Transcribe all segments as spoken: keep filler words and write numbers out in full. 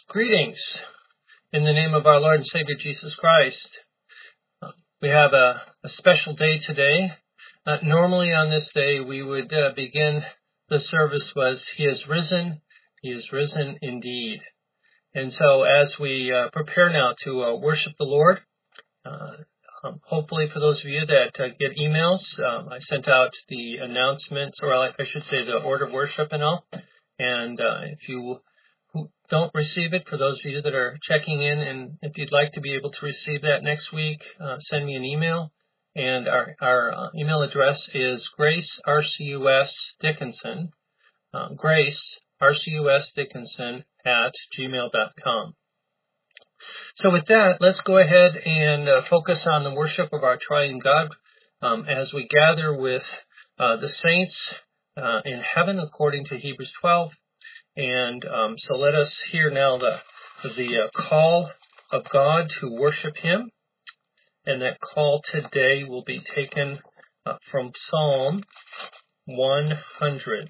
Greetings in the name of our Lord and Savior Jesus Christ. Uh, we have a, a special day today. Uh, normally on this day we would uh, begin the service was He is risen, He is risen indeed. And so as we uh, prepare now to uh, worship the Lord, uh, um, hopefully for those of you that uh, get emails, um, I sent out the announcements, or I should say the order of worship and all. And uh, if you who don't receive it, for those of you that are checking in, and if you'd like to be able to receive that next week, uh, send me an email. And our, our uh, email address is Grace R C U S Dickinson, uh, Grace R C U S Dickinson at gmail dot com. So with that, let's go ahead and uh, focus on the worship of our triune God um, as we gather with uh, the saints uh, in heaven according to Hebrews twelve. And um, so let us hear now the, the uh, call of God to worship Him. And that call today will be taken uh, from Psalm one hundred.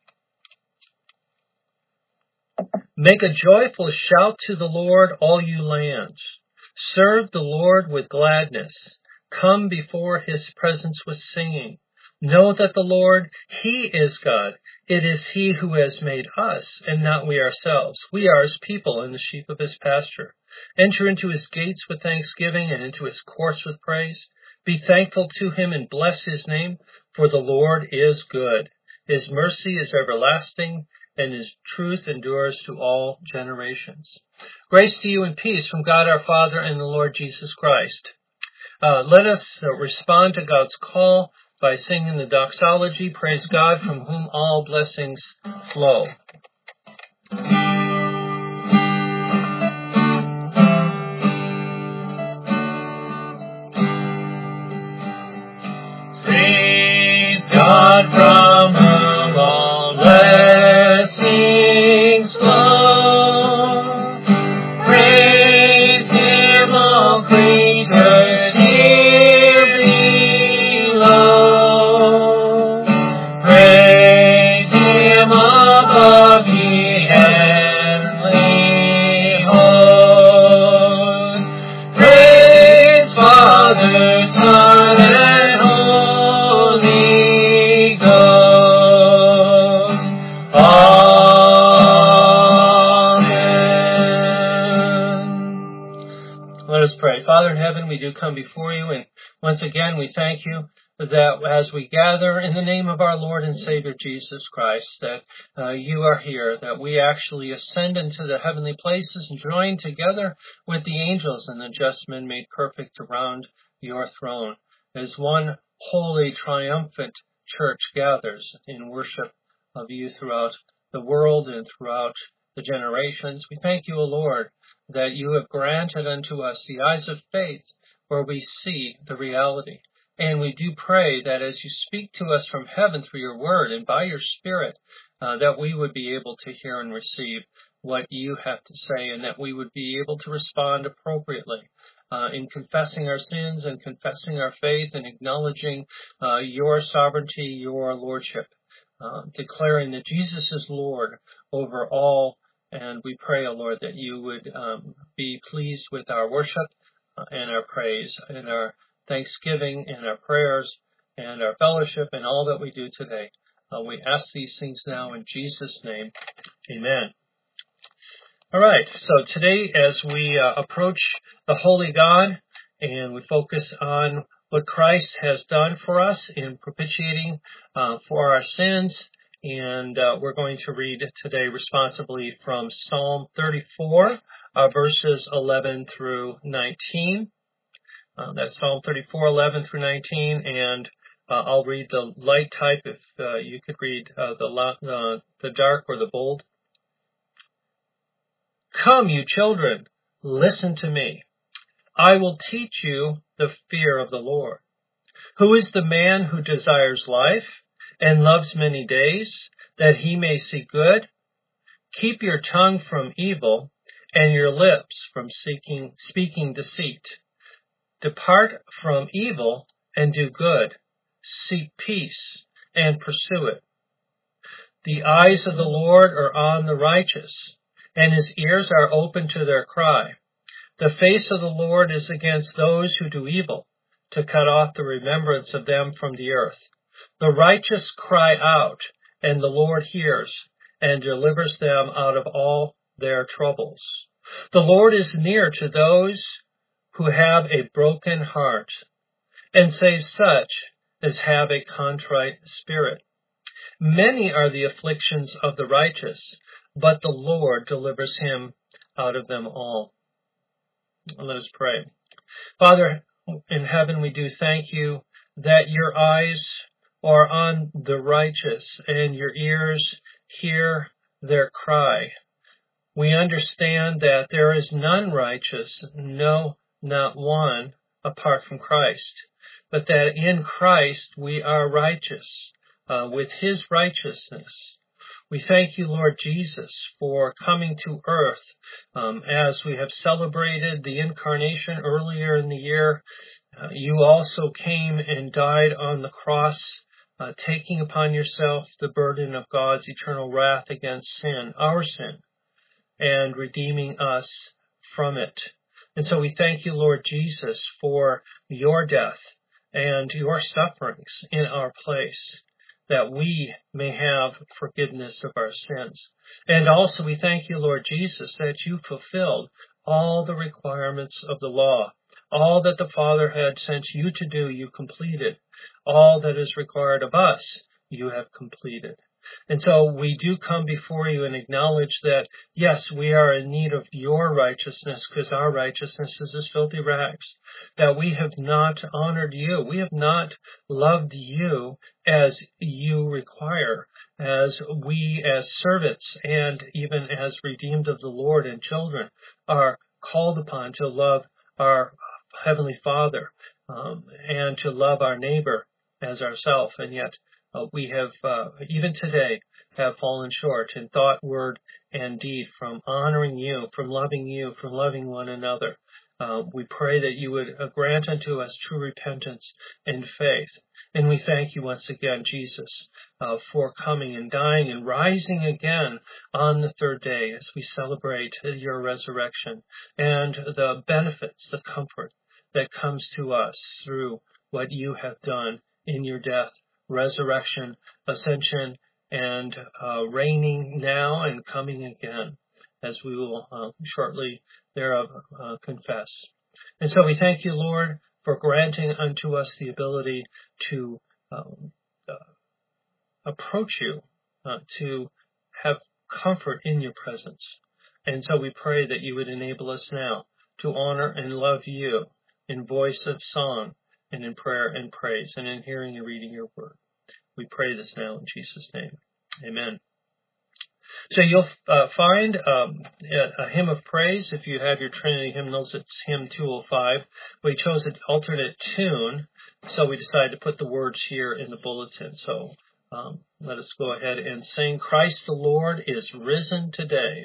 Make a joyful shout to the Lord, all you lands. Serve the Lord with gladness. Come before His presence with singing. Know that the Lord, He is God. It is He who has made us, and not we ourselves. We are His people and the sheep of His pasture. Enter into His gates with thanksgiving and into His courts with praise. Be thankful to Him and bless His name, for the Lord is good. His mercy is everlasting, and His truth endures to all generations. Grace to you and peace from God our Father and the Lord Jesus Christ. Uh, let us uh, respond to God's call by singing the doxology, Praise God, from whom all blessings flow. Praise God, from whom all blessings flow. Praise Him, all creatures here below. Praise Him above ye heavenly hosts. Praise Father, Son, and Holy Ghost. Amen. Let us pray. Father in heaven, we do come before you, and once again we thank you that as we gather in the name of our Lord and Savior Jesus Christ, that uh, you are here, that we actually ascend into the heavenly places and join together with the angels and the just men made perfect around your throne, as one holy, triumphant church gathers in worship of you throughout the world and throughout the generations. We thank you, O Lord, that you have granted unto us the eyes of faith where we see the reality. And we do pray that as you speak to us from heaven through your word and by your Spirit, uh, that we would be able to hear and receive what you have to say, and that we would be able to respond appropriately uh, in confessing our sins and confessing our faith and acknowledging uh, your sovereignty, your lordship, uh, declaring that Jesus is Lord over all. And we pray, O Lord, that you would um, be pleased with our worship uh, and our praise and our thanksgiving and our prayers and our fellowship and all that we do today. Uh, we ask these things now in Jesus' name. Amen. All right. So today, as we uh, approach the Holy God and we focus on what Christ has done for us in propitiating uh, for our sins, and uh, we're going to read today responsibly from Psalm thirty-four, uh, verses eleven through nineteen. Uh, that's Psalm thirty-four, eleven through nineteen, and uh, I'll read the light type if uh, you could read uh, the, uh, the dark or the bold. Come, you children, listen to me. I will teach you the fear of the Lord. Who is the man who desires life and loves many days, that he may see good? Keep your tongue from evil and your lips from seeking, speaking deceit. Depart from evil and do good. Seek peace and pursue it. The eyes of the Lord are on the righteous, and his ears are open to their cry. The face of the Lord is against those who do evil, to cut off the remembrance of them from the earth. The righteous cry out, and the Lord hears, and delivers them out of all their troubles. The Lord is near to those who have a broken heart, and saves such as have a contrite spirit. Many are the afflictions of the righteous, but the Lord delivers him out of them all. Let us pray. Father in heaven, we do thank you that your eyes are on the righteous and your ears hear their cry. We understand that there is none righteous, no, not one, apart from Christ, but that in Christ we are righteous uh, with his righteousness. We thank you, Lord Jesus, for coming to earth um, as we have celebrated the incarnation earlier in the year. Uh, you also came and died on the cross, uh, taking upon yourself the burden of God's eternal wrath against sin, our sin, and redeeming us from it. And so we thank you, Lord Jesus, for your death and your sufferings in our place, that we may have forgiveness of our sins. And also we thank you, Lord Jesus, that you fulfilled all the requirements of the law. All that the Father had sent you to do, you completed. All that is required of us, you have completed. And so we do come before you and acknowledge that, yes, we are in need of your righteousness, because our righteousness is as filthy rags, that we have not honored you. We have not loved you as you require, as we as servants and even as redeemed of the Lord and children are called upon to love our Heavenly Father um, and to love our neighbor as ourselves. And yet uh, we have, uh, even today, have fallen short in thought, word, and deed from honoring you, from loving you, from loving one another. Uh, we pray that you would uh, grant unto us true repentance and faith. And we thank you once again, Jesus, uh, for coming and dying and rising again on the third day as we celebrate your resurrection and the benefits, the comfort that comes to us through what you have done in your death, resurrection, ascension, and uh, reigning now and coming again, as we will uh, shortly thereof uh, confess. And so we thank you, Lord, for granting unto us the ability to um, uh, approach you, uh, to have comfort in your presence. And so we pray that you would enable us now to honor and love you in voice of song and in prayer and praise and in hearing and reading your word. We pray this now in Jesus' name. Amen. So you'll uh, find um, a, a hymn of praise. If you have your Trinity hymnals, it's hymn two oh five. We chose an alternate tune, so we decided to put the words here in the bulletin. So um, let us go ahead and sing, Christ the Lord is risen today.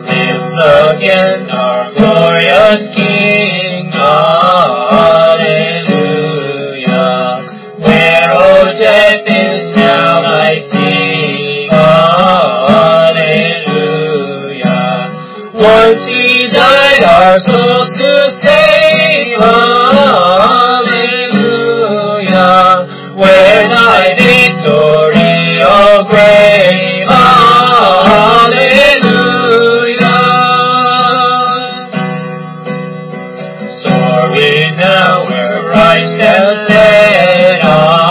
Again, our glorious King, Hallelujah. guide our souls to stay. Hallelujah. Where thy victory, O great. Hallelujah. Soar we now where Christ has led.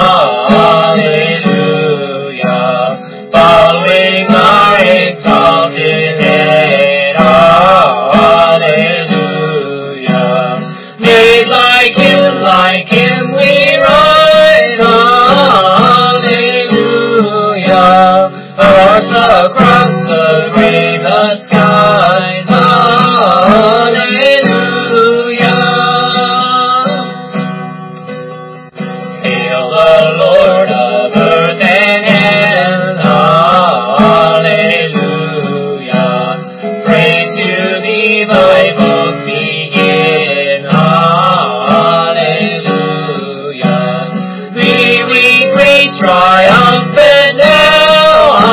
Hallelujah. Following our exalted head. Hallelujah. Made like him, like him we rise. Hallelujah. Ours across the grave, the skies. Hallelujah. Hail the Lord of earth and heaven. Hallelujah. Praise to thee, thy book begin. Hallelujah. We, we greet triumphant now.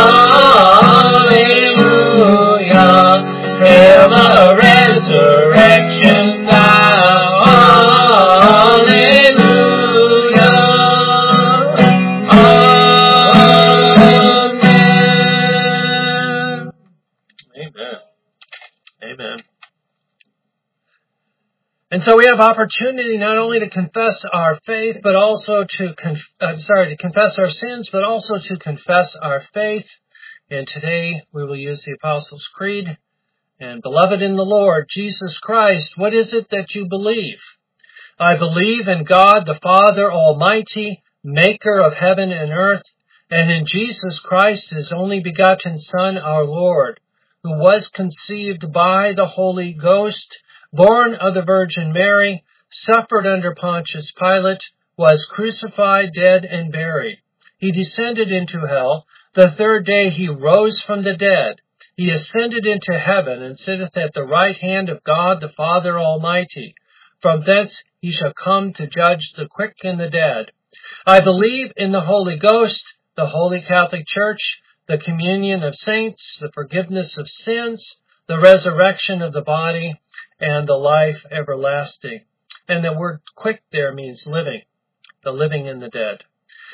Hallelujah. Hail the resurrection now. Hallelujah. Amen. Amen. Amen. And so we have opportunity not only to confess our faith, but also to, conf- I'm sorry, to confess our sins, but also to confess our faith. And today we will use the Apostles' Creed. And beloved in the Lord, Jesus Christ, what is it that you believe? I believe in God the Father Almighty, maker of heaven and earth, and in Jesus Christ, his only begotten Son, our Lord, who was conceived by the Holy Ghost, born of the Virgin Mary, suffered under Pontius Pilate, was crucified, dead, and buried. He descended into hell. The third day he rose from the dead. He ascended into heaven and sitteth at the right hand of God the Father Almighty. From thence he shall come to judge the quick and the dead. I believe in the Holy Ghost, the Holy Catholic Church, the communion of saints, the forgiveness of sins, the resurrection of the body, and the life everlasting. And the word quick there means living, the living and the dead.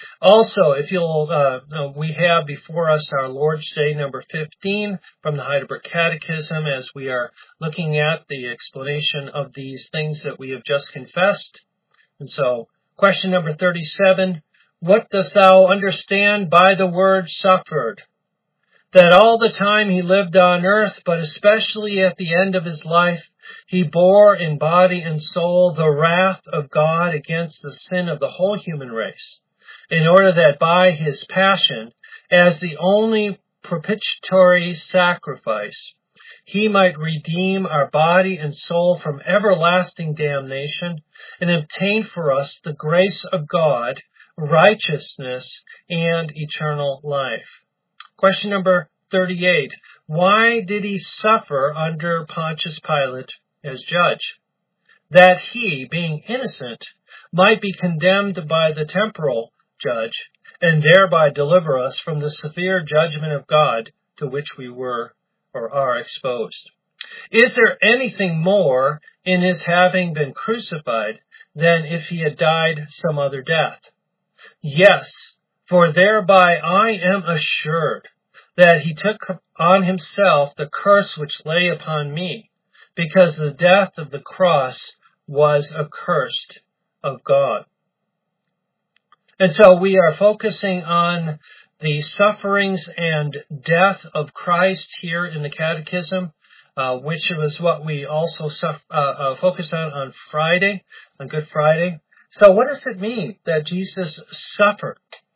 Also, if you'll, uh, we have before us our Lord's Day number fifteen from the Heidelberg Catechism as we are looking at the explanation of these things that we have just confessed. And so, question number thirty-seven, what dost thou understand by the word suffered? That all the time he lived on earth, but especially at the end of his life, he bore in body and soul the wrath of God against the sin of the whole human race, in order that by his passion, as the only propitiatory sacrifice, he might redeem our body and soul from everlasting damnation and obtain for us the grace of God, righteousness, and eternal life. Question number thirty-eight. Why did he suffer under Pontius Pilate as judge? That he, being innocent, might be condemned by the temporal judge, and thereby deliver us from the severe judgment of God to which we were or are exposed. Is there anything more in his having been crucified than if he had died some other death? Yes, for thereby I am assured that he took on himself the curse which lay upon me, because the death of the cross was accursed of God. And so we are focusing on the sufferings and death of Christ here in the Catechism, uh, which was what we also suf- uh, uh, focused on on Friday, on Good Friday. So what does it mean that Jesus suffered?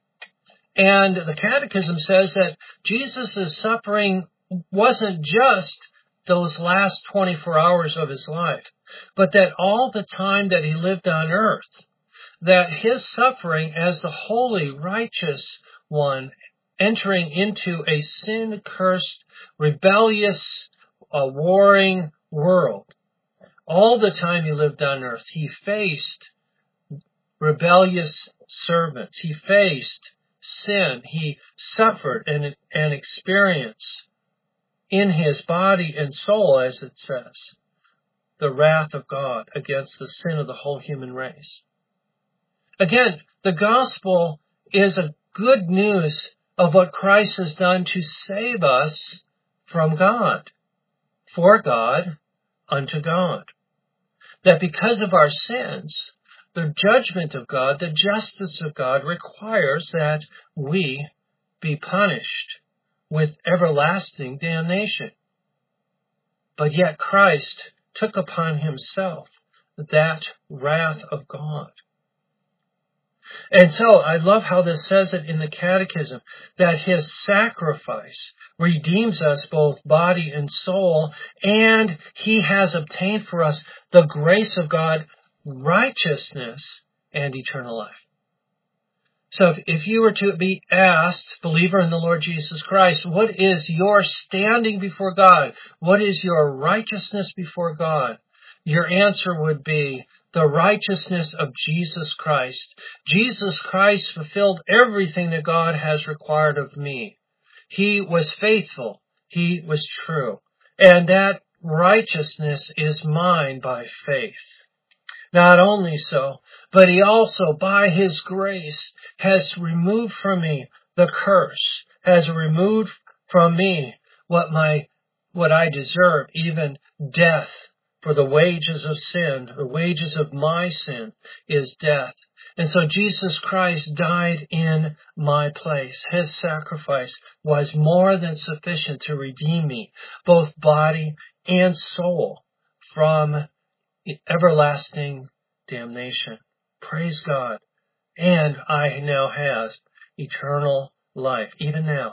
And the Catechism says that Jesus' suffering wasn't just those last twenty-four hours of his life, but that all the time that he lived on earth, that his suffering as the holy, righteous one, entering into a sin-cursed, rebellious, uh, warring world, all the time he lived on earth, he faced rebellious servants. He faced sin. He suffered and, and experienced in his body and soul, as it says, the wrath of God against the sin of the whole human race. Again, the gospel is a good news of what Christ has done to save us from God, for God, unto God. That because of our sins, the judgment of God, the justice of God requires that we be punished with everlasting damnation. But yet Christ took upon himself that wrath of God. And so I love how this says it in the Catechism, that his sacrifice redeems us both body and soul, and he has obtained for us the grace of God, righteousness, and eternal life. So if, if you were to be asked, believer in the Lord Jesus Christ, what is your standing before God? What is your righteousness before God? Your answer would be the righteousness of Jesus Christ. Jesus Christ fulfilled everything that God has required of me. He was faithful. He was true. And that righteousness is mine by faith. Not only so, but he also, by his grace, has removed from me the curse, has removed from me what my, what I deserve, even death. For the wages of sin, the wages of my sin, is death. And so Jesus Christ died in my place. His sacrifice was more than sufficient to redeem me, both body and soul, from everlasting damnation. Praise God. And I now have eternal life, even now.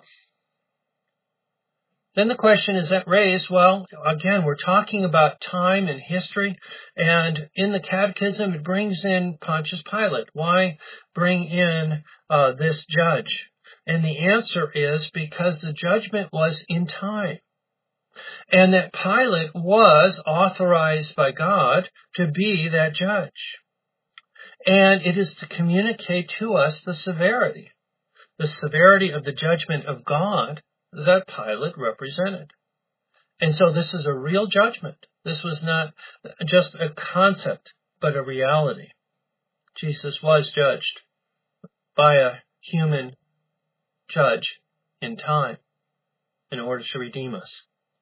Then the question is that raised, well, again, we're talking about time and history, and in the Catechism it brings in Pontius Pilate. Why bring in uh, this judge? And the answer is because the judgment was in time, and that Pilate was authorized by God to be that judge. And it is to communicate to us the severity, the severity of the judgment of God that Pilate represented. And so this is a real judgment. This was not just a concept, but a reality. Jesus was judged by a human judge in time in order to redeem us.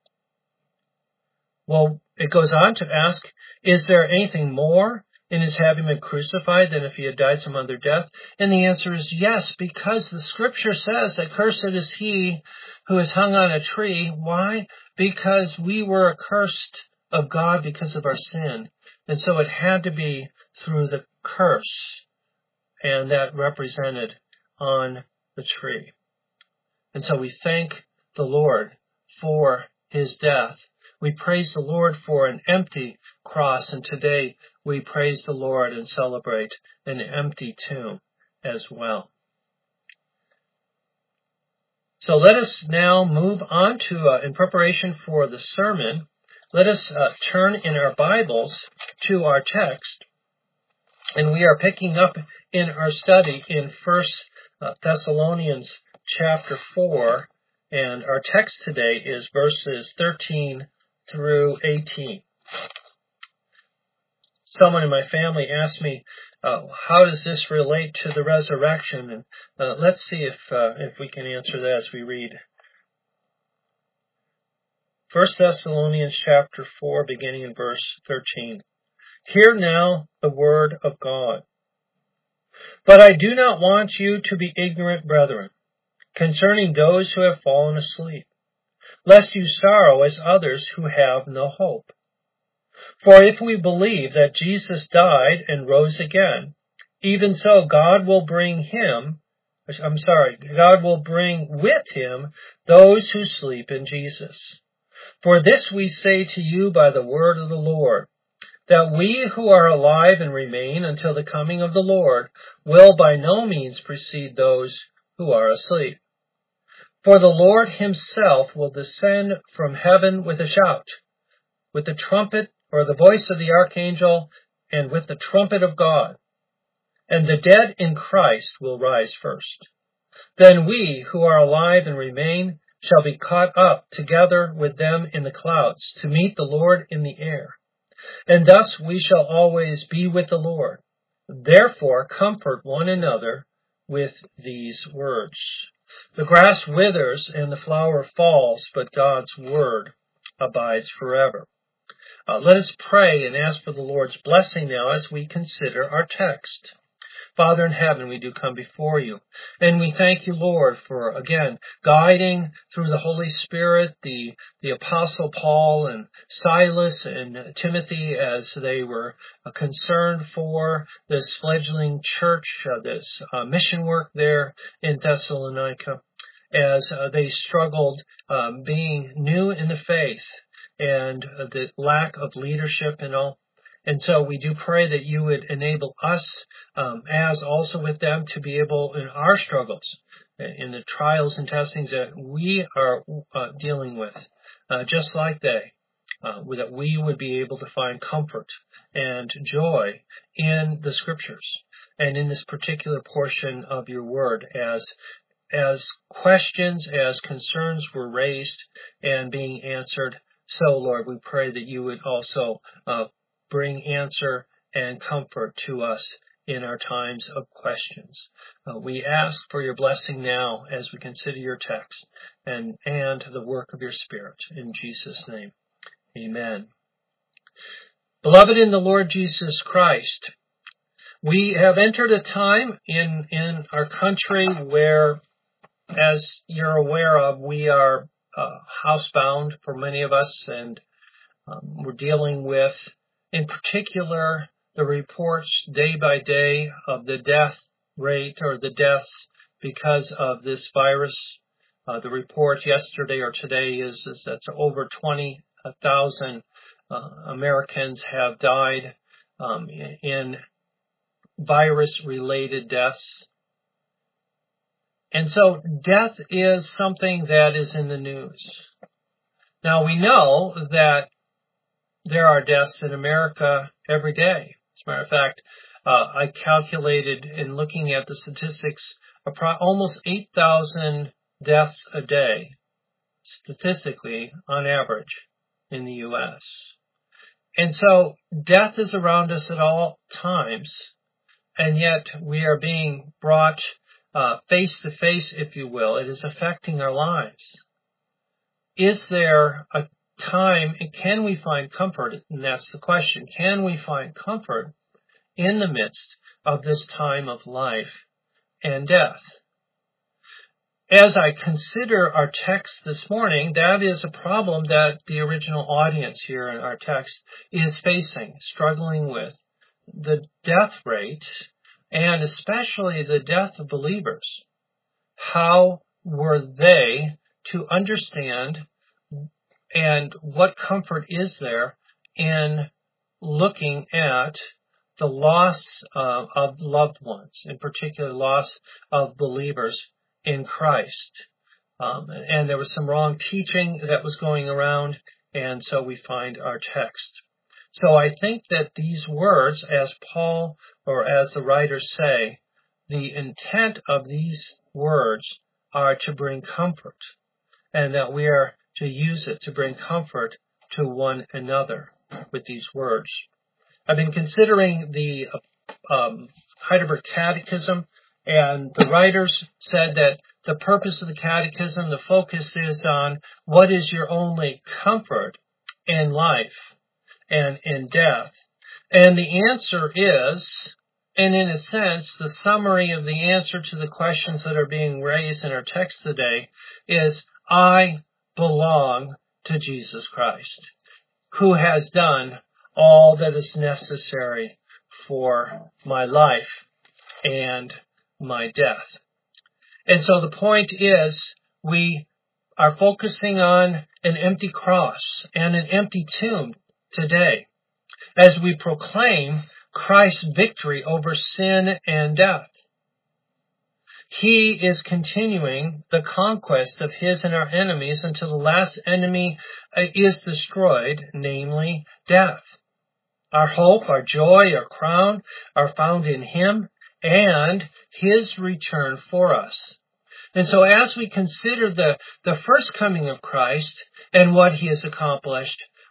Well, it goes on to ask, is there anything more in his having been crucified than if he had died some other death? And the answer is yes, because the scripture says that cursed is he who is hung on a tree. Why? Because we were accursed of God because of our sin. And so it had to be through the curse, and that represented on the tree. And so we thank the Lord for his death. We praise the Lord for an empty cross, and today we praise the Lord and celebrate an empty tomb as well. So let us now move on to, uh, in preparation for the sermon, let us uh, turn in our Bibles to our text, and we are picking up in our study in First Thessalonians chapter four, and our text today is verses thirteen through eighteen. Someone in my family asked me, uh, how does this relate to the resurrection? And uh, let's see if uh, if we can answer that as we read. First Thessalonians chapter four, beginning in verse thirteen. Hear now the word of God. But I do not want you to be ignorant, brethren, concerning those who have fallen asleep, lest you sorrow as others who have no hope. For if we believe that Jesus died and rose again, even so God will bring him, I'm sorry, God will bring with him those who sleep in Jesus. For this we say to you by the word of the Lord, that we who are alive and remain until the coming of the Lord will by no means precede those who are asleep. For the Lord himself will descend from heaven with a shout, with the trumpet or the voice of the archangel, and with the trumpet of God. And the dead in Christ will rise first. Then we who are alive and remain shall be caught up together with them in the clouds to meet the Lord in the air. And thus we shall always be with the Lord. Therefore comfort one another with these words. The grass withers and the flower falls, but God's word abides forever. Uh, let us pray and ask for the Lord's blessing now as we consider our text. Father in heaven, we do come before you, and we thank you, Lord, for, again, guiding through the Holy Spirit the, the Apostle Paul and Silas and Timothy as they were uh, concerned for this fledgling church, uh, this uh, mission work there in Thessalonica, as uh, they struggled um, being new in the faith and uh, the lack of leadership and all. And so we do pray that you would enable us, um, as also with them, to be able in our struggles, in the trials and testings that we are uh, dealing with, uh, just like they, uh, that we would be able to find comfort and joy in the Scriptures and in this particular portion of your word as as questions, as concerns were raised and being answered. So, Lord, we pray that you would also uh, bring answer and comfort to us in our times of questions. Uh, we ask for your blessing now as we consider your text and, and the work of your Spirit. In Jesus' name, amen. Beloved in the Lord Jesus Christ, we have entered a time in, in our country where, as you're aware of, we are uh, housebound for many of us, and um, we're dealing with, in particular, the reports day by day of the death rate or the deaths because of this virus. Uh, the report yesterday or today is, is that over twenty thousand uh, Americans have died um, in, in virus-related deaths. And so death is something that is in the news. Now we know that there are deaths in America every day. As a matter of fact, uh, I calculated in looking at the statistics, almost eight thousand deaths a day, statistically, on average, in the U S. And so death is around us at all times, and yet we are being brought uh, face to face, if you will. It is affecting our lives. Is there a time, can we find comfort? And that's the question. Can we find comfort in the midst of this time of life and death? As I consider our text this morning, that is a problem that the original audience here in our text is facing, struggling with the death rate, and especially the death of believers. How were they to understand, and what comfort is there in looking at the loss uh, of loved ones, in particular loss of believers in Christ? Um, and there was some wrong teaching that was going around, and so we find our text. So I think that these words, as Paul or as the writers say, the intent of these words are to bring comfort, and that we are to use it to bring comfort to one another with these words. I've been considering the um, Heidelberg Catechism, and the writers said that the purpose of the Catechism, the focus is on what is your only comfort in life and in death. And the answer is, and in a sense, the summary of the answer to the questions that are being raised in our text today is, I belong to Jesus Christ, who has done all that is necessary for my life and my death. And so the point is, we are focusing on an empty cross and an empty tomb today as we proclaim Christ's victory over sin and death. He is continuing the conquest of his and our enemies until the last enemy is destroyed, namely death. Our hope, our joy, our crown are found in him and his return for us. And so as we consider the, the first coming of Christ and what he has accomplished,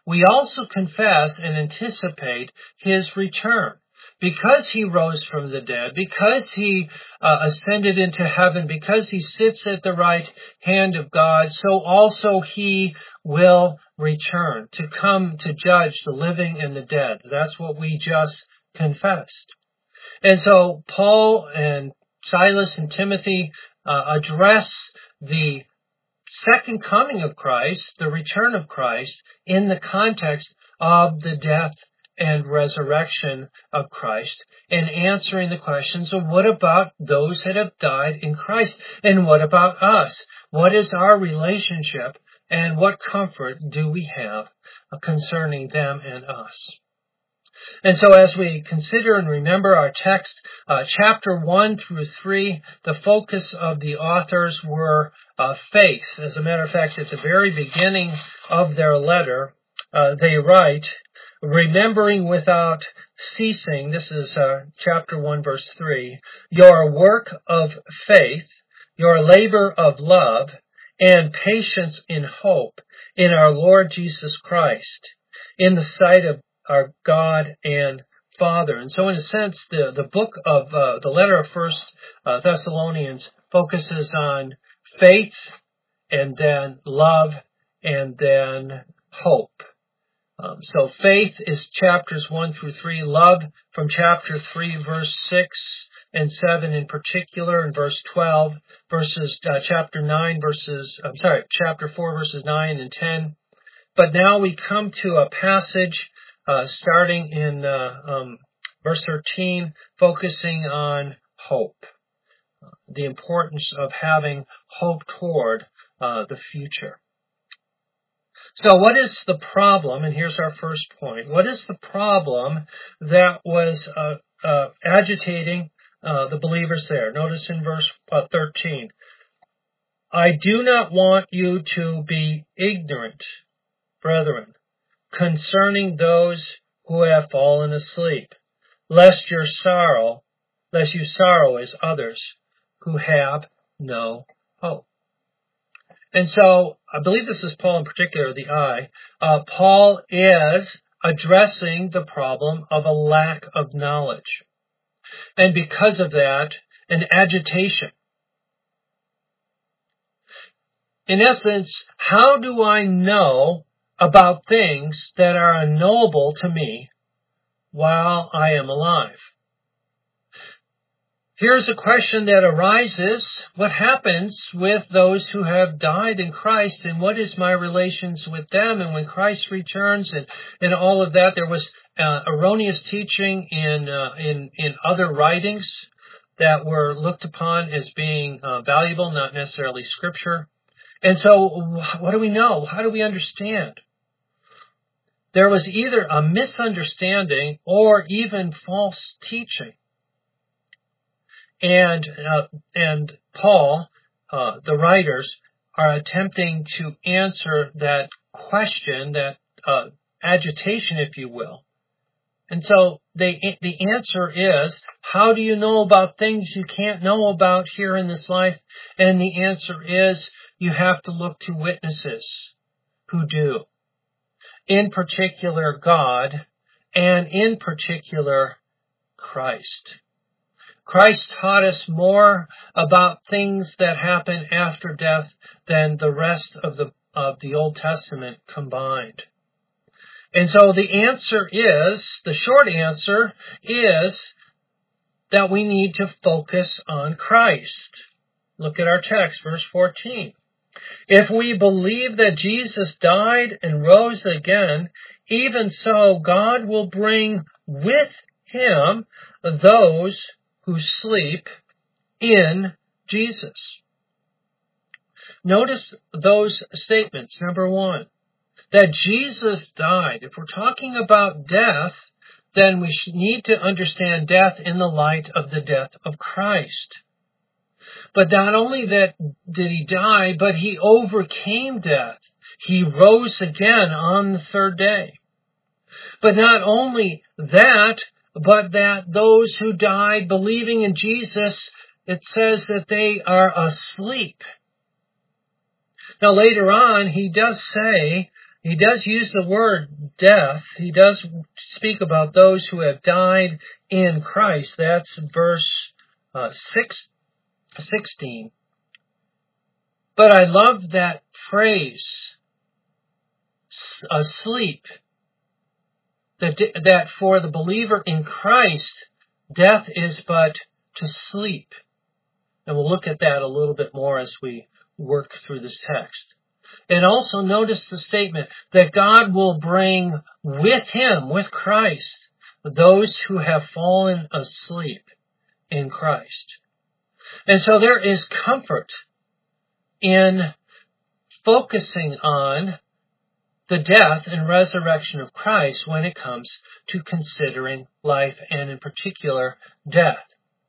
we also confess and anticipate his return. Because he rose from the dead, because he uh, ascended into heaven, because he sits at the right hand of God, so also he will return to come to judge the living and the dead. That's what we just confessed. And so Paul and Silas and Timothy uh, address the second coming of Christ, the return of Christ, in the context of the death and resurrection of Christ, and answering the questions of what about those that have died in Christ, and what about us? What is our relationship, and what comfort do we have concerning them and us? And so as we consider and remember our text, uh, chapter one through three, the focus of the authors were uh, faith. As a matter of fact, at the very beginning of their letter, uh, they write, remembering without ceasing, this is uh, chapter one, verse three, your work of faith, your labor of love, and patience in hope in our Lord Jesus Christ, in the sight of our God and Father. And so in a sense, the, the book of uh, the letter of First uh, Thessalonians focuses on faith, and then love, and then hope. Um, so faith is chapters one through three. Love from chapter three, verse six and seven in particular, and verse twelve, verses uh, chapter nine, verses I'm sorry, chapter four, verses nine and ten. But now we come to a passage uh, starting in uh, um, verse thirteen, focusing on hope, the importance of having hope toward uh, the future. So what is the problem? And here's our first point. What is the problem that was uh, uh, agitating uh, the believers there? Notice in verse uh, thirteen, I do not want you to be ignorant, brethren, concerning those who have fallen asleep, lest your sorrow, lest you sorrow as others who have no hope. And so, I believe this is Paul in particular, the I. Uh, Paul is addressing the problem of a lack of knowledge. And because of that, an agitation. In essence, how do I know about things that are unknowable to me while I am alive? Here's a question that arises. What happens with those who have died in Christ, and what is my relations with them? And when Christ returns and, and all of that, there was uh, erroneous teaching in, uh, in, in other writings that were looked upon as being uh, valuable, not necessarily Scripture. And so what do we know? How do we understand? There was either a misunderstanding or even false teaching. And uh, and Paul, uh, the writers, are attempting to answer that question, that uh, agitation, if you will. And so they, the answer is, how do you know about things you can't know about here in this life? And the answer is, you have to look to witnesses who do. In particular, God, and in particular, Christ. Christ taught us more about things that happen after death than the rest of the of the Old Testament combined. And so the answer is, the short answer is that we need to focus on Christ. Look at our text, verse fourteen. If we believe that Jesus died and rose again, even so God will bring with him those who sleep in Jesus. Notice those statements. Number one, that Jesus died. If we're talking about death, then we need to understand death in the light of the death of Christ. But not only that did he die, but he overcame death. He rose again on the third day. But not only that, but that those who died believing in Jesus, it says that they are asleep. Now later on, he does say, he does use the word death. He does speak about those who have died in Christ. That's verse uh, six, sixteen. But I love that phrase, asleep, that, that for the believer in Christ, death is but to sleep. And we'll look at that a little bit more as we work through this text. And also notice the statement that God will bring with him, with Christ, those who have fallen asleep in Christ. And so there is comfort in focusing on the death and resurrection of Christ when it comes to considering life and in particular death.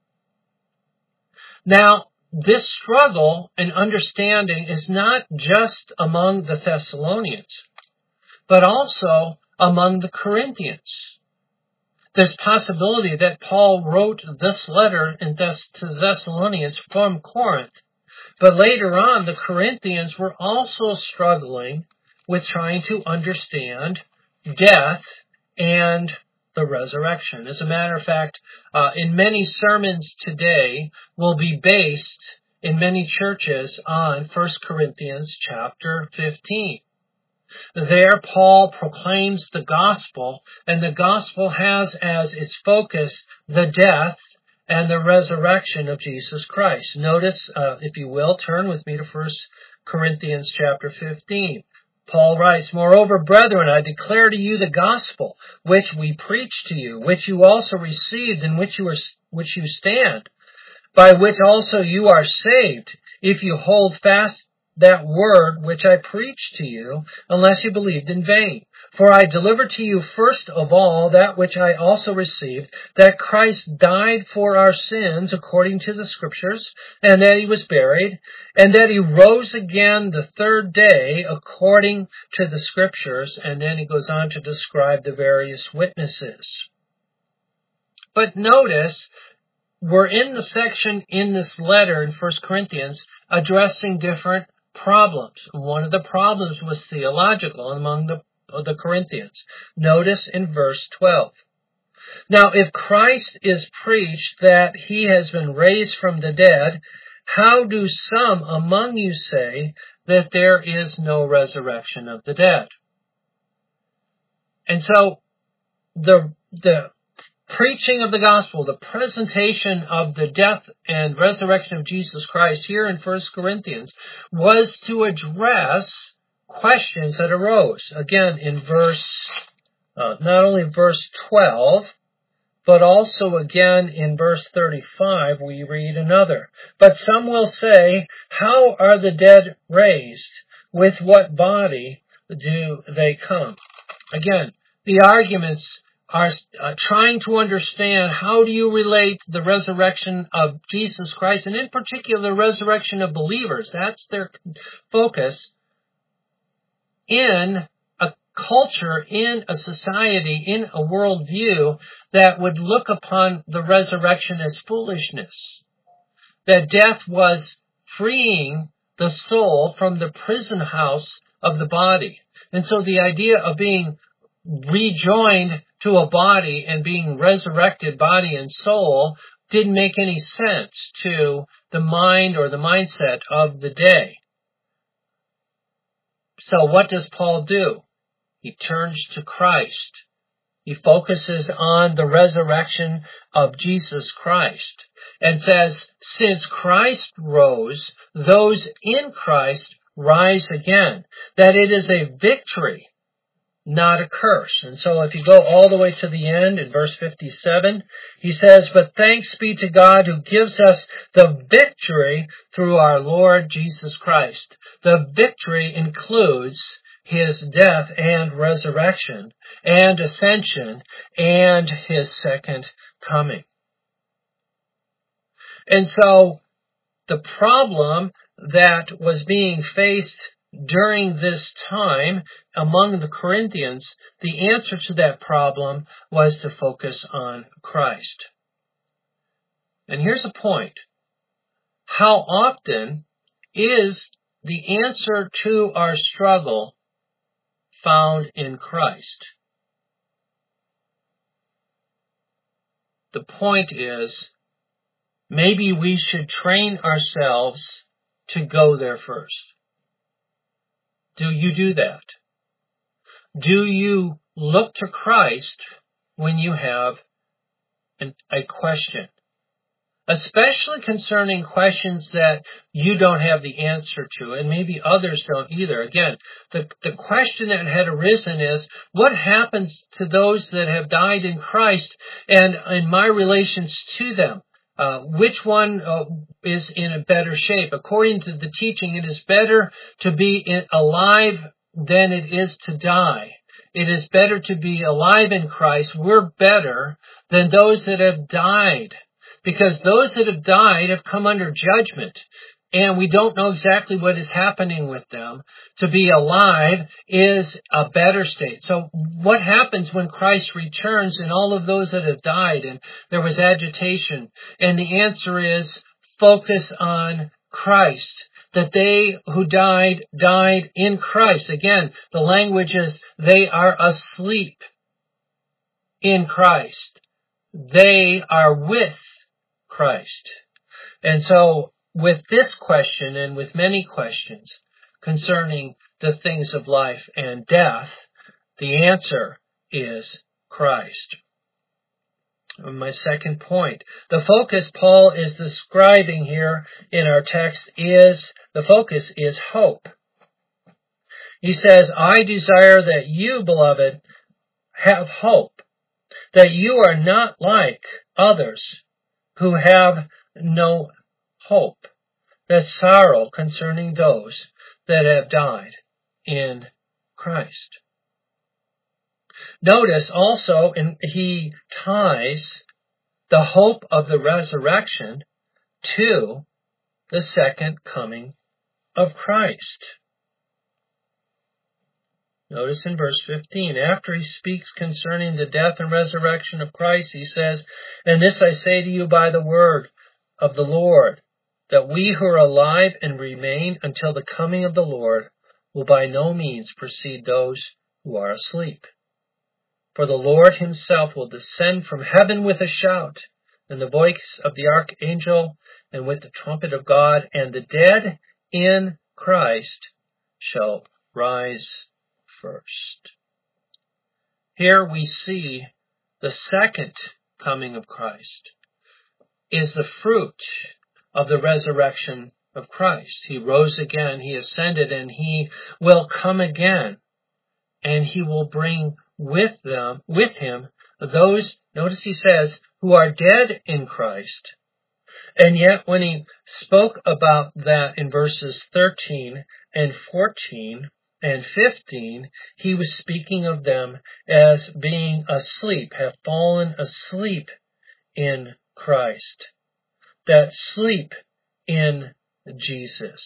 Now, this struggle and understanding is not just among the Thessalonians, but also among the Corinthians. There's possibility that Paul wrote this letter in Thess- to the Thessalonians from Corinth, but later on the Corinthians were also struggling with trying to understand death and the resurrection. As a matter of fact, uh, in many sermons today will be based in many churches on First Corinthians chapter fifteen. There, Paul proclaims the gospel, and the gospel has as its focus the death and the resurrection of Jesus Christ. Notice, uh, if you will, turn with me to First Corinthians chapter fifteen. Paul writes, "Moreover, brethren, I declare to you the gospel which we preach to you, which you also received, in which you are, which you stand, by which also you are saved, if you hold fast that word which I preached to you, unless you believed in vain. For I delivered to you first of all that which I also received, that Christ died for our sins according to the Scriptures, and that he was buried, and that he rose again the third day according to the Scriptures." And then he goes on to describe the various witnesses. But notice, we're in the section in this letter in First Corinthians addressing different problems. One of the problems was theological among the, the Corinthians. Notice in verse twelve. "Now, if Christ is preached that he has been raised from the dead, how do some among you say that there is no resurrection of the dead?" And so the the preaching of the gospel, the presentation of the death and resurrection of Jesus Christ here in First Corinthians was to address questions that arose. Again, in verse, uh, not only verse twelve, but also again in verse thirty-five, we read another. "But some will say, how are the dead raised? With what body do they come?" Again, the arguments are uh, trying to understand how do you relate the resurrection of Jesus Christ, and in particular the resurrection of believers. That's their focus in a culture, in a society, in a worldview that would look upon the resurrection as foolishness. That death was freeing the soul from the prison house of the body. And so the idea of being rejoined to a body and being resurrected body and soul didn't make any sense to the mind or the mindset of the day. So what does Paul do? He turns to Christ. He focuses on the resurrection of Jesus Christ and says, since Christ rose, those in Christ rise again. That it is a victory, not a curse. And so if you go all the way to the end in verse fifty-seven, he says, "But thanks be to God who gives us the victory through our Lord Jesus Christ." The victory includes his death and resurrection and ascension and his second coming. And so the problem that was being faced during this time among the Corinthians, the answer to that problem was to focus on Christ. And here's a point. How often is the answer to our struggle found in Christ. The point is, maybe we should train ourselves to go there first. Do you do that? Do you look to Christ when you have an, a question? Especially concerning questions that you don't have the answer to, and maybe others don't either. Again, the, the question that had arisen is, what happens to those that have died in Christ, and in my relations to them? Uh, which one uh, is in a better shape? According to the teaching, it is better to be in, alive than it is to die. It is better to be alive in Christ. We're better than those that have died, because those that have died have come under judgment, and we don't know exactly what is happening with them. To be alive is a better state. So what happens when Christ returns and all of those that have died and there was agitation? And the answer is focus on Christ. That they who died, died in Christ. Again, the language is they are asleep in Christ. They are with Christ. And so with this question and with many questions concerning the things of life and death, the answer is Christ. My second point, the focus Paul is describing here in our text is, the focus is hope. He says, I desire that you, beloved, have hope, that you are not like others who have no hope, that sorrow concerning those that have died in Christ. Notice also, and he ties the hope of the resurrection to the second coming of Christ. Notice in verse fifteen, after he speaks concerning the death and resurrection of Christ, he says, and this I say to you by the word of the Lord, that we who are alive and remain until the coming of the Lord will by no means precede those who are asleep. For the Lord himself will descend from heaven with a shout, and the voice of the archangel, and with the trumpet of God, and the dead in Christ shall rise first. Here we see the second coming of Christ is the fruit of the resurrection of Christ. He rose again, he ascended, and he will come again, and he will bring with them, with him, those, notice he says, who are dead in Christ. And yet when he spoke about that in verses thirteen and fourteen and fifteen, he was speaking of them as being asleep, have fallen asleep in Christ. That sleep in Jesus.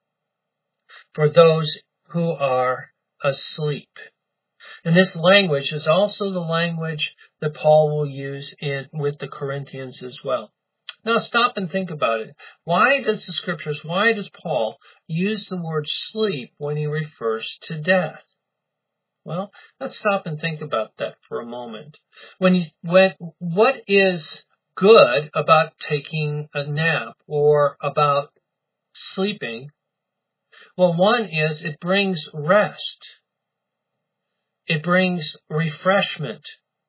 For those who are asleep. And this language is also the language that Paul will use in with the Corinthians as well. Now stop and think about it. Why does the scriptures, why does Paul use the word sleep when he refers to death? Well, let's stop and think about that for a moment. When you, when, what is good about taking a nap or about sleeping? Well, one is it brings rest. It brings refreshment.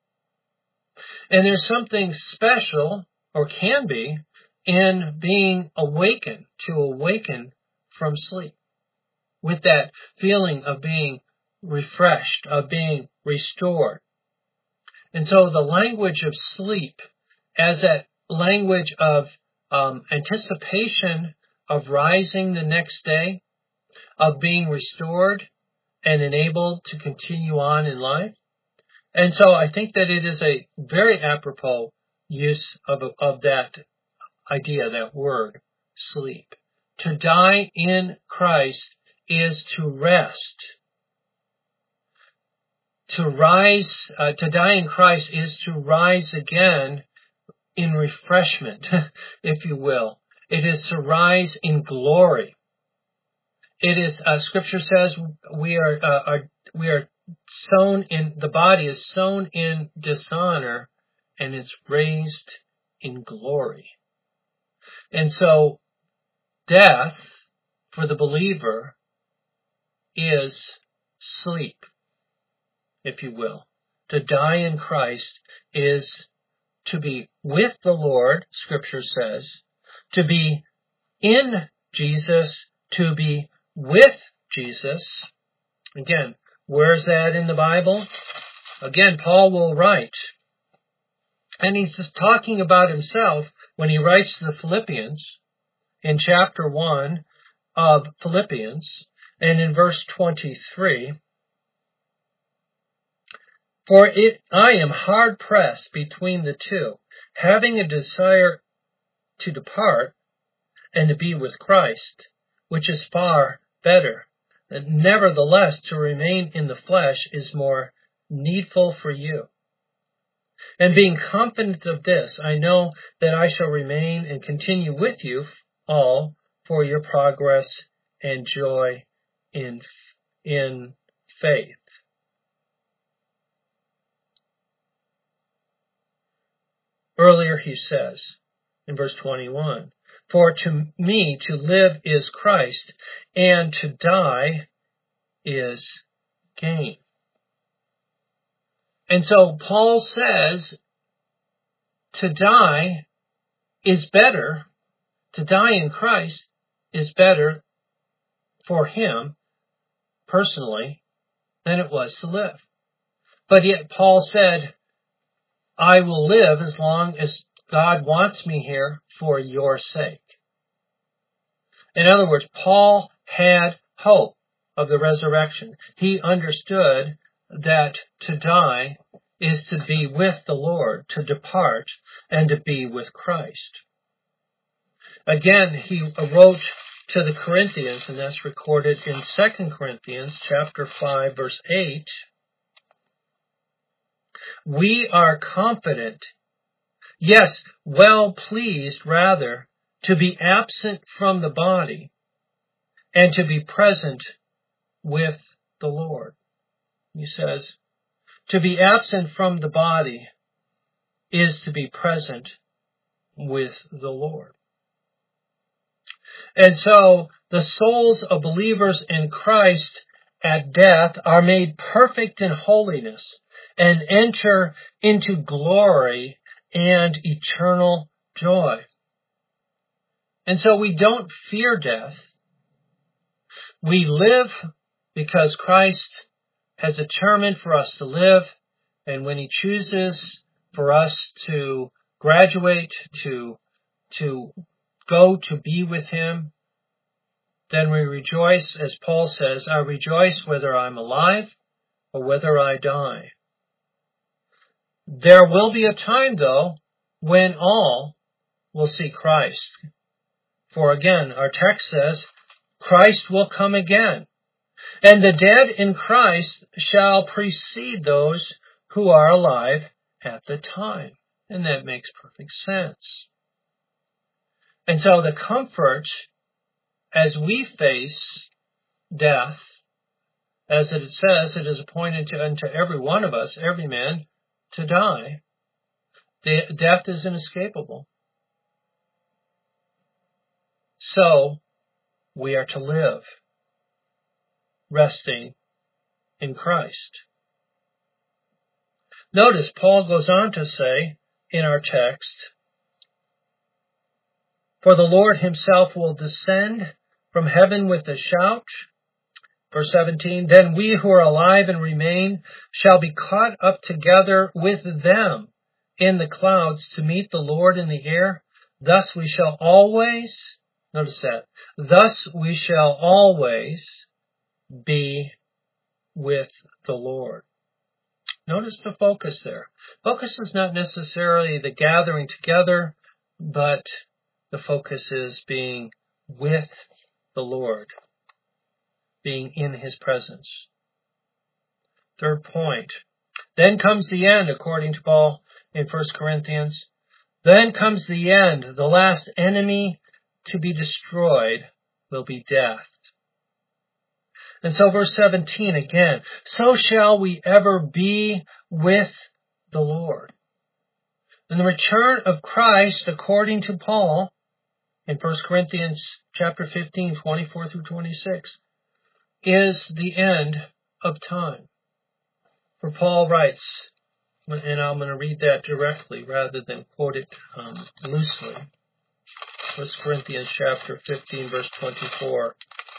And there's something special, or can be, in being awakened, to awaken from sleep. With that feeling of being refreshed, of being restored. And so the language of sleep, as that language of um, anticipation of rising the next day, of being restored, and enabled to continue on in life. And so I think that it is a very apropos use of, of that idea, that word, sleep. To die in Christ is to rest. To rise, uh, to die in Christ is to rise again in refreshment, if you will. It is to rise in glory. It is, uh, Scripture says, we are, uh, are we are sown in, the body is sown in dishonor and it's raised in glory. And so death for the believer is sleep, if you will. To die in Christ is to be with the Lord, Scripture says, to be in Jesus, to be with Jesus. Again, where is that in the Bible? Again, Paul will write, and he's just talking about himself when he writes to the Philippians in chapter one of Philippians, and in verse twenty-three, for it, I am hard pressed between the two, having a desire to depart and to be with Christ, which is far better. And nevertheless, to remain in the flesh is more needful for you. And being confident of this, I know that I shall remain and continue with you all for your progress and joy in, in faith. Earlier he says, in verse twenty-one, for to me to live is Christ, and to die is gain. And so Paul says to die is better, to die in Christ is better for him personally than it was to live. But yet Paul said, I will live as long as God wants me here for your sake. In other words, Paul had hope of the resurrection. He understood that to die is to be with the Lord, to depart, and to be with Christ. Again, he wrote to the Corinthians, and that's recorded in Second Corinthians chapter five, verse eight. We are confident, yes, well pleased rather, to be absent from the body and to be present with the Lord. He says, to be absent from the body is to be present with the Lord. And so the souls of believers in Christ at death are made perfect in holiness and enter into glory and eternal joy. And so we don't fear death. We live because Christ has determined for us to live, and when he chooses for us to graduate, to, to go to be with him, then we rejoice, as Paul says, I rejoice whether I'm alive or whether I die. There will be a time, though, when all will see Christ. For again, our text says, Christ will come again, and the dead in Christ shall precede those who are alive at the time. And that makes perfect sense. And so the comfort as we face death, as it says, it is appointed to, unto every one of us, every man, to die. De- death is inescapable. So we are to live, resting in Christ. Notice Paul goes on to say in our text, for the Lord himself will descend from heaven with a shout. Verse seventeen, then we who are alive and remain shall be caught up together with them in the clouds to meet the Lord in the air. Thus we shall always, notice that, thus we shall always be with the Lord. Notice the focus there. Focus is not necessarily the gathering together, but the focus is being with the Lord, being in his presence. Third point. Then comes the end, according to Paul in First Corinthians. Then comes the end. The last enemy to be destroyed will be death. And so verse seventeen again, so shall we ever be with the Lord. And the return of Christ, according to Paul, in First Corinthians chapter fifteen, twenty-four through twenty-six, is the end of time. For Paul writes, and I'm going to read that directly rather than quote it um, loosely. First Corinthians chapter fifteen, verse twenty-four.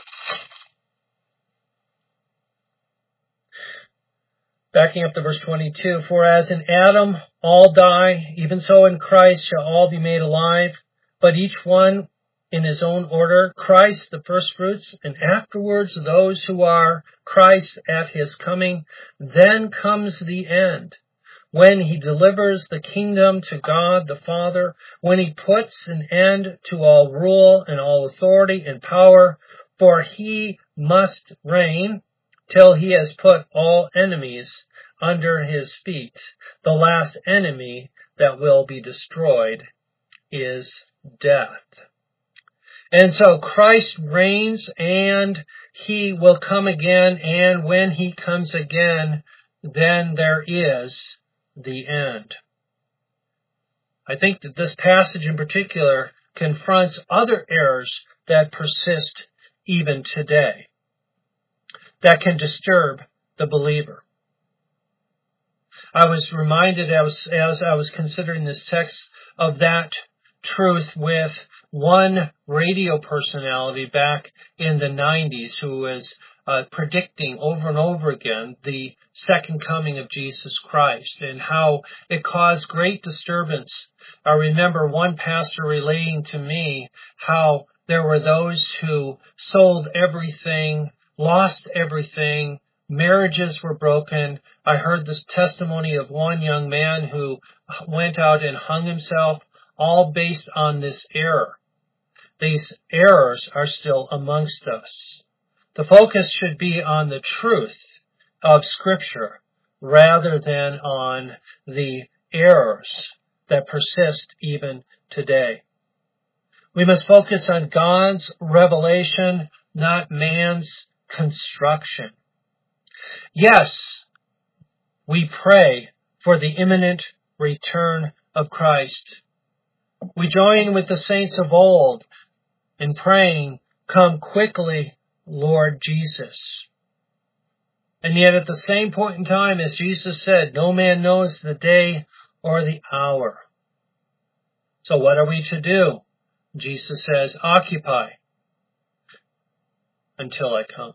Backing up to verse twenty-two, for as in Adam all die, even so in Christ shall all be made alive, but each one in his own order, Christ the firstfruits, and afterwards those who are Christ at his coming. Then comes the end, when he delivers the kingdom to God the Father, when he puts an end to all rule and all authority and power, for he must reign till he has put all enemies under his feet. The last enemy that will be destroyed is death. And so Christ reigns, and he will come again, and when he comes again, then there is the end. I think that this passage in particular confronts other errors that persist even today, that can disturb the believer. I was reminded as, as I was considering this text of that truth with one radio personality back in the nineties who was uh, predicting over and over again the second coming of Jesus Christ and how it caused great disturbance. I remember one pastor relating to me how there were those who sold everything, lost everything, marriages were broken. I heard this testimony of one young man who went out and hung himself, all based on this error. These errors are still amongst us. The focus should be on the truth of Scripture rather than on the errors that persist even today. We must focus on God's revelation, not man's construction. Yes, we pray for the imminent return of Christ. We join with the saints of old in praying, come quickly, Lord Jesus. And yet at the same point in time, as Jesus said, no man knows the day or the hour. So what are we to do? Jesus says, occupy until I come.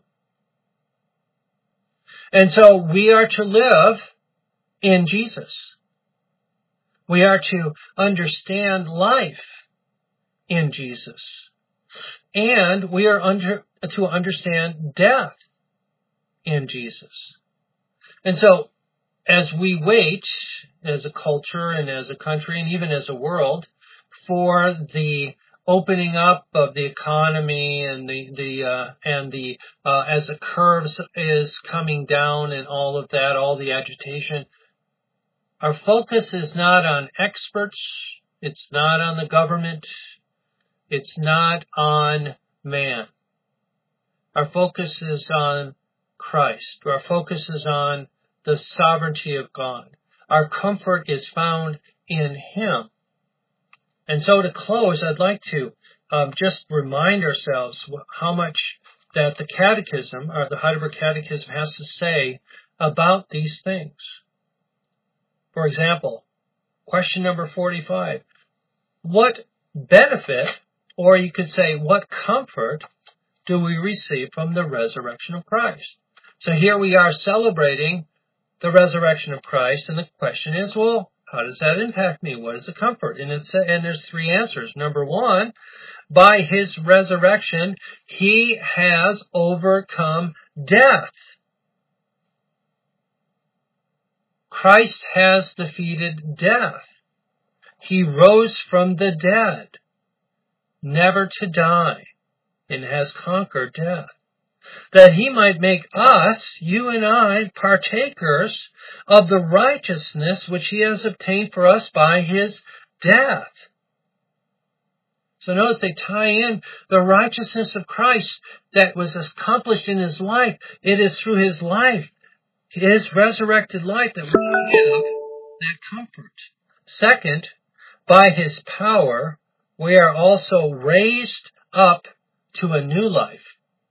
And so we are to live in Jesus. We are to understand life in Jesus. And we are under, to understand death in Jesus. And so as we wait as a culture and as a country and even as a world for the opening up of the economy and the the uh, and the uh, as the curves is coming down and all of that, all the agitation, our focus is not on experts, it's not on the government, it's not on man. Our focus is on Christ. Our focus is on the sovereignty of God. Our comfort is found in Him. And so to close, I'd like to um, just remind ourselves how much that the Catechism, or the Heidelberg Catechism, has to say about these things. For example, question number forty-five. What benefit, or you could say, what comfort do we receive from the resurrection of Christ? So here we are celebrating the resurrection of Christ, and the question is, well, how does that impact me? What is the comfort? And it's and there's three answers. Number one, by His resurrection, He has overcome death. Christ has defeated death. He rose from the dead, never to die, and has conquered death, that He might make us, you and I, partakers of the righteousness which He has obtained for us by His death. So notice they tie in the righteousness of Christ that was accomplished in his life. It is through his life, his resurrected life, that we have that comfort. Second, by his power, we are also raised up to a new life.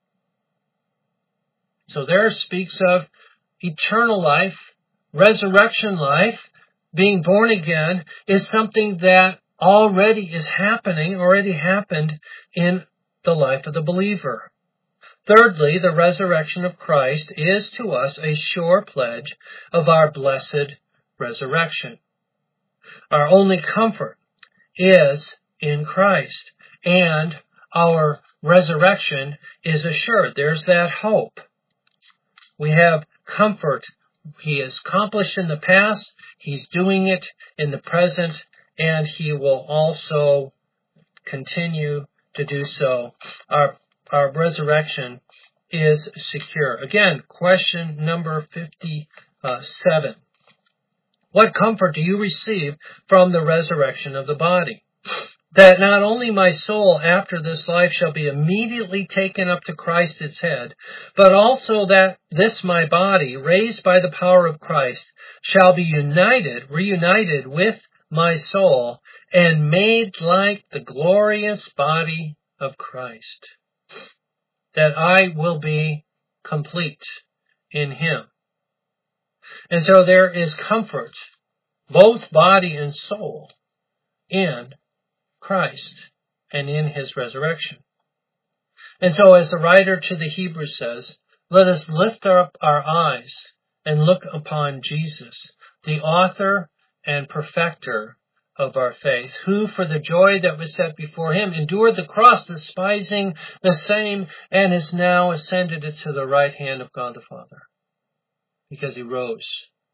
So there speaks of eternal life, resurrection life. Being born again is something that already is happening, already happened in the life of the believer. Thirdly, the resurrection of Christ is to us a sure pledge of our blessed resurrection. Our only comfort is in Christ, and our resurrection is assured. There's that hope. We have comfort. He has accomplished in the past, he's doing it in the present, and he will also continue to do so. Our, our resurrection is secure. Again, question number fifty-seven. What comfort do you receive from the resurrection of the body? That not only my soul after this life shall be immediately taken up to Christ its head, but also that this my body, raised by the power of Christ, shall be united, reunited with my soul, and made like the glorious body of Christ. That I will be complete in him. And so there is comfort, both body and soul, in Christ and in his resurrection. And so as the writer to the Hebrews says, let us lift up our eyes and look upon Jesus, the author and perfecter of our faith, who for the joy that was set before him endured the cross, despising the same, and is now ascended to the right hand of God the Father, because he rose.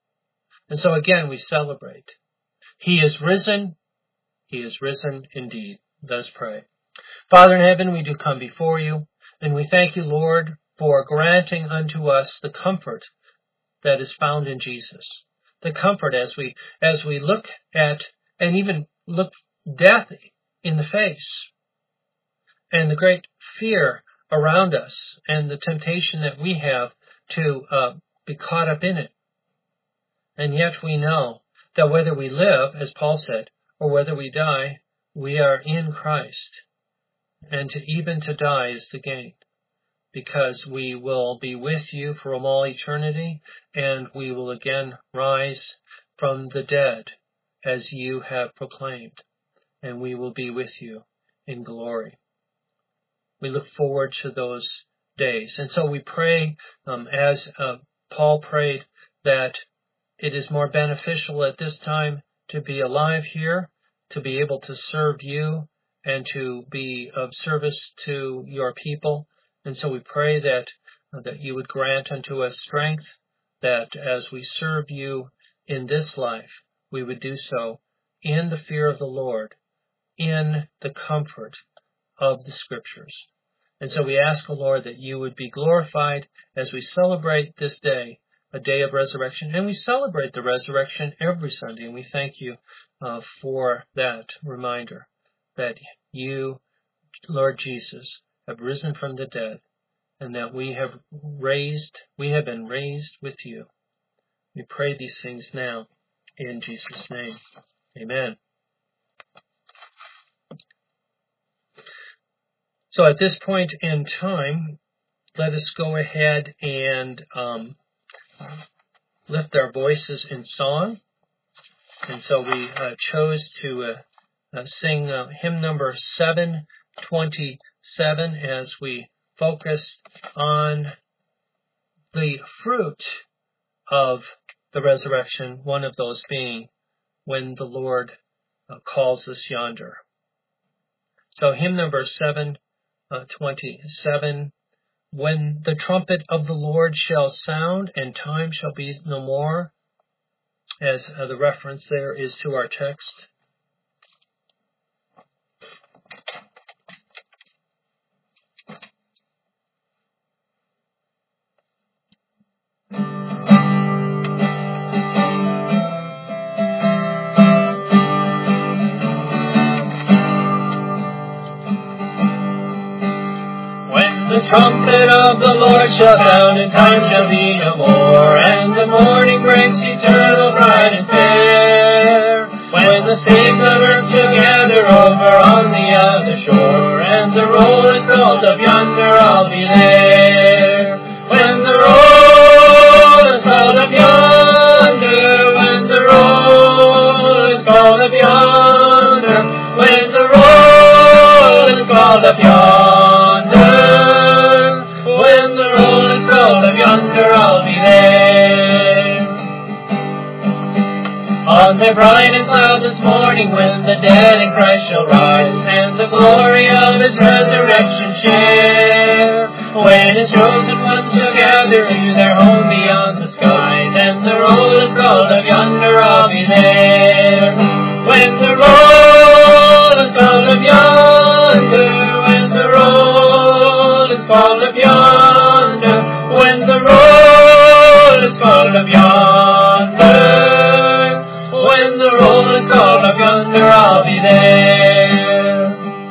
And so again we celebrate. He is risen. He is risen indeed. Let us pray. Father in heaven, we do come before you, and we thank you, Lord, for granting unto us the comfort that is found in Jesus. The comfort as we as we look at and even look death in the face, and the great fear around us, and the temptation that we have to uh, be caught up in it. And yet we know that whether we live, as Paul said, or whether we die, we are in Christ. And to even to die is the gain, because we will be with you from all eternity, and we will again rise from the dead as you have proclaimed, and we will be with you in glory. We look forward to those days. And so we pray, um, as uh, Paul prayed, that it is more beneficial at this time to be alive here, to be able to serve you, and to be of service to your people. And so we pray that uh, that you would grant unto us strength, that as we serve you in this life, we would do so in the fear of the Lord, in the comfort of the Scriptures. And so we ask, O Lord, that you would be glorified as we celebrate this day, a day of resurrection. And we celebrate the resurrection every Sunday, and we thank you uh, for that reminder that you, Lord Jesus, have risen from the dead, and that we have raised, we have been raised with you. We pray these things now in Jesus' name. Amen. So at this point in time, let us go ahead and um, lift our voices in song. And so we uh, chose to uh, uh, sing uh, hymn number seven twenty-seven as we focus on the fruit of the resurrection, one of those being when the Lord uh, calls us yonder. So hymn number seven twenty-seven, when the trumpet of the Lord shall sound and time shall be no more, as uh, the reference there is to our text. the trumpet of the Lord shall sound, and time shall be no more, and the morning breaks eternal, bright and fair. When the saints of earth shall gather over on the other shore, and the roll is called up yonder, I'll be there. When the roll is called up yonder, when the roll is called up yonder, when the roll is called up yonder, when the roll is called up yonder, I'll be there. On the bright and cloudless morning, when the dead in Christ shall rise, and the glory of His resurrection share, when His chosen ones shall gather to their home beyond the skies, and the roll is called up yonder, I'll be there. When the roll is called up yonder, when the roll is called up yonder, when the roll is called up yonder, when the roll is called up yonder, I'll be there.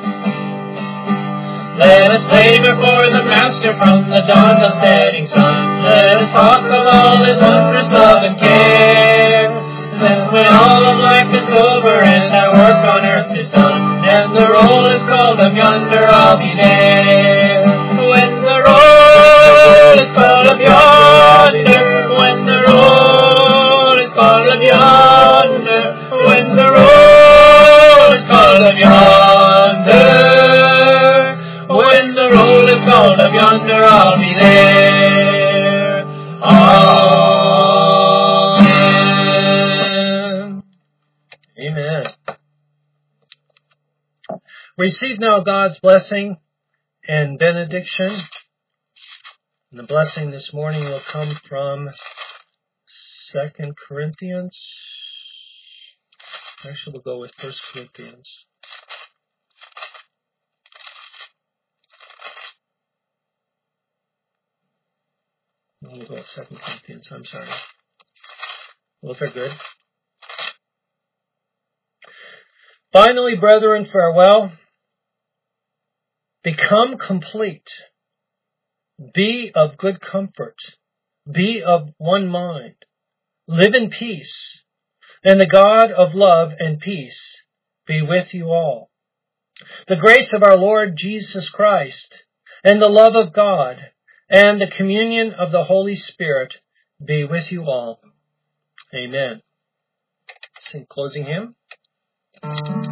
Let us labor for the Master from the dawn till setting sun. Let us talk of all His wondrous love and care. Then when all of life is over and our work on earth is done, and the roll is called up yonder, I'll be there. When the roll is called up yonder, when the roll is called up yonder, when the roll is called up yonder, when the roll is called up yonder, I'll be there. Amen. Amen. Receive now God's blessing and benediction. And the blessing this morning will come from Second Corinthians. Actually, we'll go with First Corinthians. No, we'll go with Second Corinthians. I'm sorry. Both are good. Finally, brethren, farewell. Become complete. Be of good comfort. Be of one mind. Live in peace. And the God of love and peace be with you all. The grace of our Lord Jesus Christ and the love of God and the communion of the Holy Spirit be with you all. Amen. Sing closing hymn.